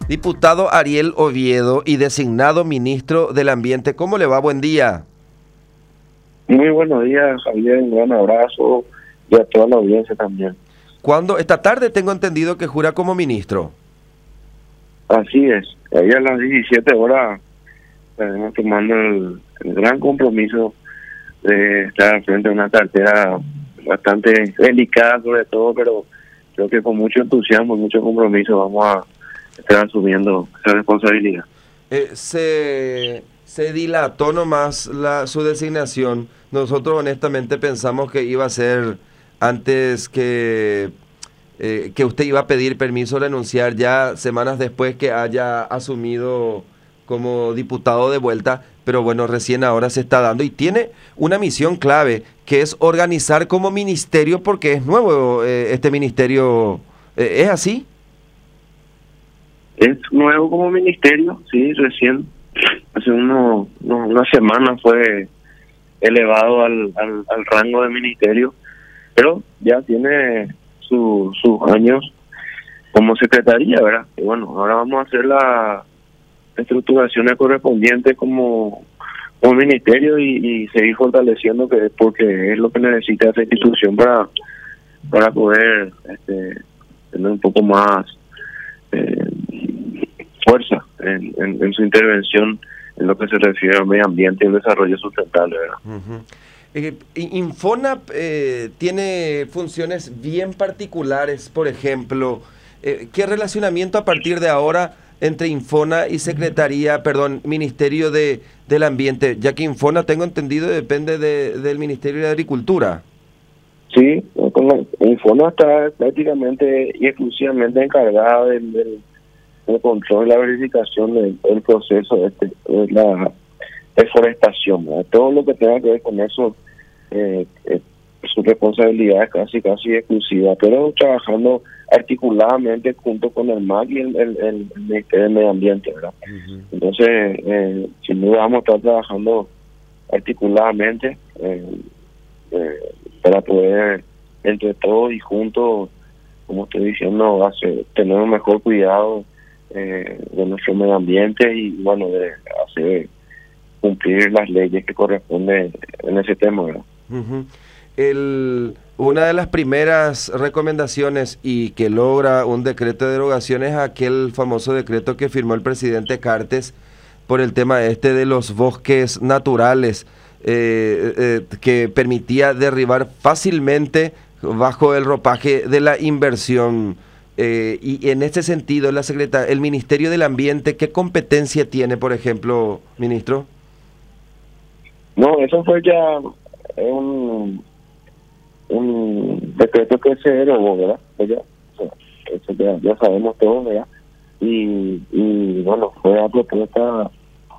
Diputado Ariel Oviedo y designado ministro del Ambiente, ¿cómo le va? Buen día. Muy buenos días, Javier. Un gran abrazo y a toda la audiencia también. ¿Cuándo? Esta tarde tengo entendido que jura como ministro. Así es. Ahí a las 17 horas estaremos tomando el gran compromiso de estar frente a una cartera bastante delicada sobre todo, pero creo que con mucho entusiasmo y mucho compromiso vamos a estar asumiendo esa responsabilidad. Se dilató nomás su designación. Nosotros honestamente pensamos que iba a ser antes que usted iba a pedir permiso de renunciar ya semanas después que haya asumido como diputado de vuelta, pero bueno, recién ahora se está dando y tiene una misión clave que es organizar como ministerio porque es nuevo este ministerio. ¿Es así? Es nuevo como ministerio, sí, recién, hace unas semanas fue elevado al rango de ministerio, pero ya tiene sus años como secretaría, ¿verdad? Y bueno, ahora vamos a hacer las estructuraciones correspondientes como ministerio y seguir fortaleciendo porque es lo que necesita esta institución para poder tener un poco más fuerza en su intervención en lo que se refiere al medio ambiente y el desarrollo sustentable, ¿verdad? Infona tiene funciones bien particulares, por ejemplo, ¿qué relacionamiento a partir de ahora entre Infona y Ministerio del Ambiente? Ya que Infona, tengo entendido, depende del Ministerio de Agricultura. Sí, Infona está prácticamente y exclusivamente encargada del control y la verificación del proceso de la deforestación, ¿verdad? Todo lo que tenga que ver con eso, su responsabilidad es casi exclusiva, pero trabajando articuladamente junto con el MAC y el Ministerio del Medio Ambiente, ¿verdad? Uh-huh. Entonces, sin duda vamos a estar trabajando articuladamente para poder, entre todos y juntos, como estoy diciendo, tener un mejor cuidado de nuestro medio ambiente y, bueno, de hacer cumplir las leyes que corresponden en ese tema, ¿verdad? Uh-huh. Una de las primeras recomendaciones y que logra un decreto de derogación es aquel famoso decreto que firmó el presidente Cartes por el tema de los bosques naturales, que permitía derribar fácilmente bajo el ropaje de la inversión. Y en este sentido, el Ministerio del Ambiente, ¿qué competencia tiene, por ejemplo, ministro? No, eso fue ya un decreto que se derogó, ¿verdad? Eso ya sabemos todo, ¿verdad? Y bueno, fue a propuesta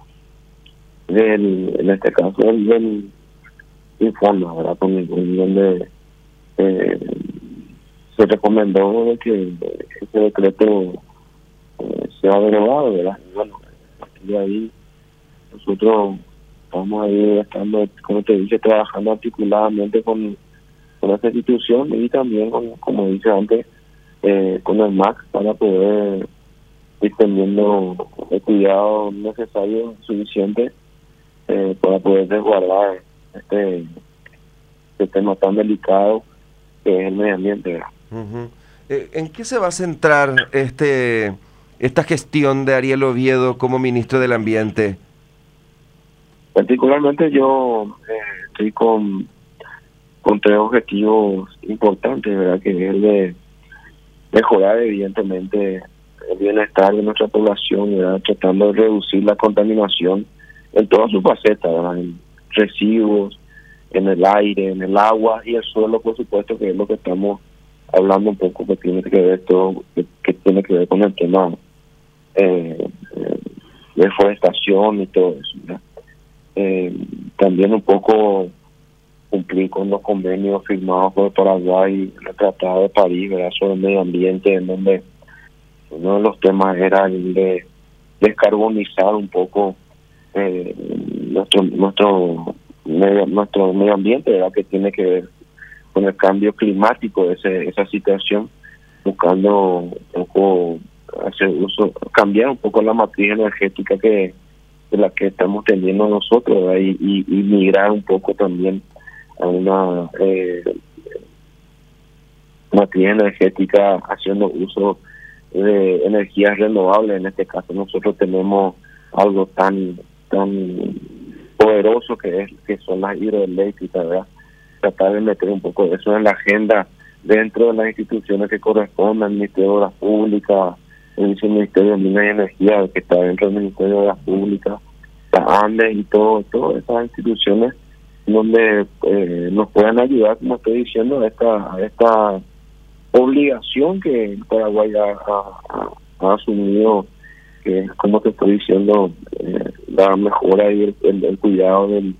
en este caso, del Infona, ¿verdad? Donde se recomendó de que ese decreto sea derogado, ¿verdad? Y bueno, de ahí nosotros vamos a ir estando, como te dije, trabajando articuladamente con esta institución y también, como dije antes, con el MAC para poder ir teniendo el cuidado necesario, suficiente, para poder resguardar este tema tan delicado que es el medio ambiente, ¿verdad? Uh-huh. ¿En qué se va a centrar esta gestión de Ariel Oviedo como ministro del Ambiente? Particularmente yo estoy con tres objetivos importantes, ¿verdad? Que es el de mejorar evidentemente el bienestar de nuestra población, ¿verdad? Tratando de reducir la contaminación en todas sus facetas, ¿verdad? En residuos, en el aire, en el agua y el suelo, por supuesto, que es lo que estamos hablando un poco, que tiene que ver todo, que tiene que ver con el tema de deforestación y todo eso, ¿verdad? También un poco cumplir con los convenios firmados por Paraguay en el Tratado de París, ¿verdad? Sobre el medio ambiente, en donde uno de los temas era el de descarbonizar un poco nuestro medio ambiente, ¿verdad? Que tiene que ver con el cambio climático, esa situación, buscando un poco hacer uso, cambiar un poco la matriz energética de la que estamos teniendo nosotros, ¿verdad? Y migrar un poco también a una matriz energética haciendo uso de energías renovables. En este caso nosotros tenemos algo tan poderoso que son las hidroeléctricas, ¿verdad? Tratar de meter un poco de eso en la agenda dentro de las instituciones que corresponden, el Ministerio de Obras Públicas, el Ministerio de Minas y Energía, que está dentro del Ministerio de Obras Públicas, la ANDE y todas esas instituciones donde nos puedan ayudar, como estoy diciendo, a esta obligación que el Paraguay ha asumido, que es, como te estoy diciendo, la mejora y el cuidado del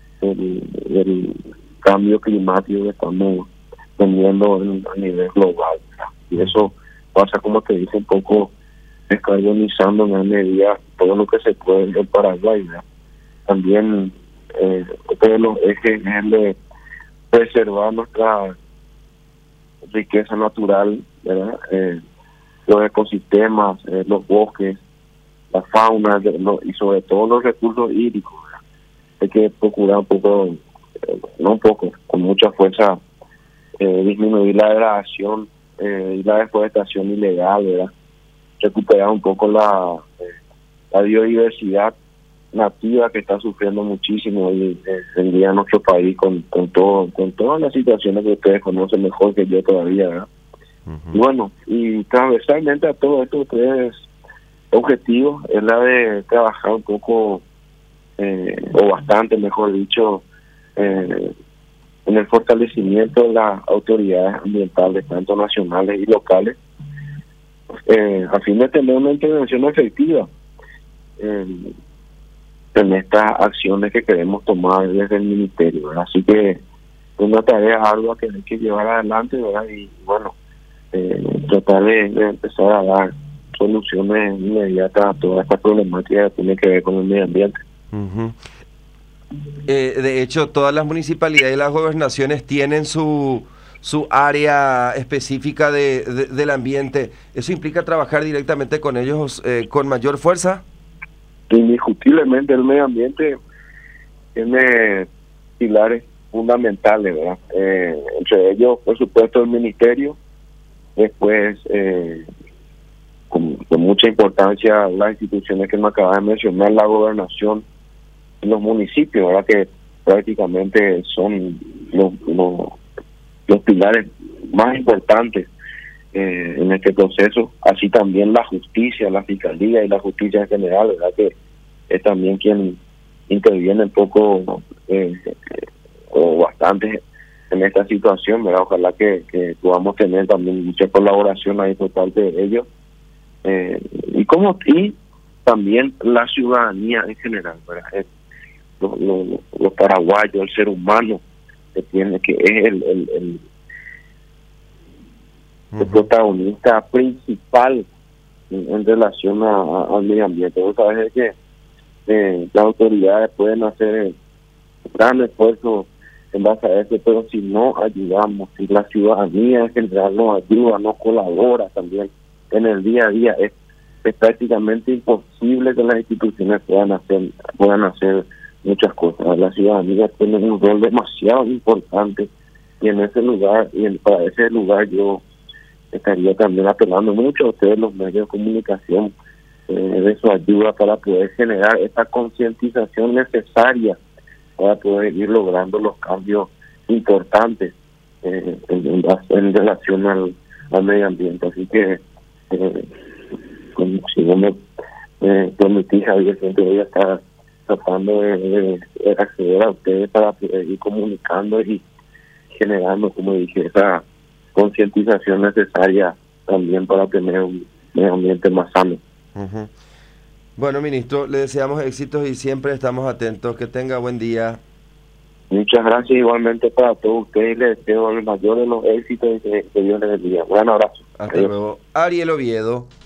cambio climático que estamos teniendo a nivel global, ¿verdad? Y eso pasa, como te dije, un poco descarbonizando en la medida todo lo que se puede en el Paraguay, ¿verdad? También otro de los ejes es el de preservar nuestra riqueza natural, ¿verdad? Los ecosistemas, los bosques, la fauna y sobre todo los recursos hídricos, ¿verdad? Hay que procurar un poco, no un poco, con mucha fuerza, disminuir la degradación y la deforestación ilegal, ¿verdad? Recuperar un poco la biodiversidad nativa que está sufriendo muchísimo hoy en día en nuestro país con todas las situaciones que ustedes conocen mejor que yo todavía, ¿verdad? Y bueno, y transversalmente a todos estos tres objetivos es la de trabajar un poco o bastante, mejor dicho, en el fortalecimiento de las autoridades ambientales, tanto nacionales y locales, a fin de tener una intervención efectiva en estas acciones que queremos tomar desde el Ministerio, ¿verdad? Así que es una tarea ardua que hay que llevar adelante, ¿verdad? Y bueno, tratar de empezar a dar soluciones inmediatas a toda esta problemática que tiene que ver con el medio ambiente. De hecho, todas las municipalidades y las gobernaciones tienen su área específica del ambiente. ¿Eso implica trabajar directamente con ellos con mayor fuerza? Indiscutiblemente el medio ambiente tiene pilares fundamentales, ¿verdad? Entre ellos, por supuesto, el Ministerio, después, con mucha importancia, las instituciones que me acabas de mencionar, la gobernación, los municipios, ¿verdad? Que prácticamente son los pilares más importantes en este proceso, así también la justicia, la fiscalía y la justicia en general, ¿verdad? Que es también quien interviene un poco o bastante en esta situación, ¿verdad? Ojalá que podamos tener también mucha colaboración ahí por parte de ellos, y también la ciudadanía en general, ¿verdad? Los paraguayos, el ser humano que es el protagonista principal en relación al medio ambiente. Vos sabés que las autoridades pueden hacer gran esfuerzo en base a eso, pero si no ayudamos, si la ciudadanía en general nos ayuda, nos colabora también en el día a día, es prácticamente imposible que las instituciones puedan hacer muchas cosas. La ciudadanía tiene un rol demasiado importante y en ese lugar, para ese lugar yo estaría también apelando mucho a ustedes, los medios de comunicación, de su ayuda para poder generar esta concientización necesaria para poder ir logrando los cambios importantes en relación al medio ambiente. Así que, si no me permitís, Javier, siempre voy a estar tratando de acceder a ustedes para poder ir comunicando y generando, como dije, esa concientización necesaria también para tener un medio ambiente más sano. Bueno, ministro, le deseamos éxitos y siempre estamos atentos. Que tenga buen día. Muchas gracias igualmente para todos ustedes. Les deseo el mayor de los éxitos y que Dios les bendiga. Un gran abrazo. Hasta luego. Ariel Oviedo.